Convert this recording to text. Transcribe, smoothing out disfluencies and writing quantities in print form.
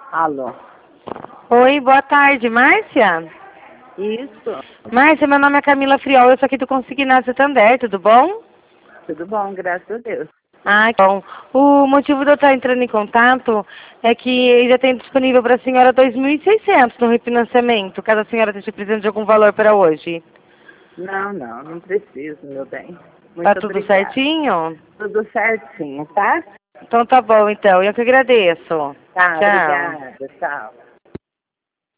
Alô? Oi, boa tarde, Márcia? Isso. Márcia, meu nome é Camila Friol, eu sou aqui do Consignado Santander, tudo bom? Tudo bom, graças a Deus. Ah, bom. O motivo de eu estar entrando em contato é que ainda tem disponível para a senhora 2.600 no refinanciamento, caso a senhora esteja precisando de algum valor para hoje. Não preciso, meu bem. Tá Muito tudo obrigada. certinho? Tudo certinho, tá? Então tá bom, então. Eu que agradeço. Tá, Tchau. obrigada. Tchau.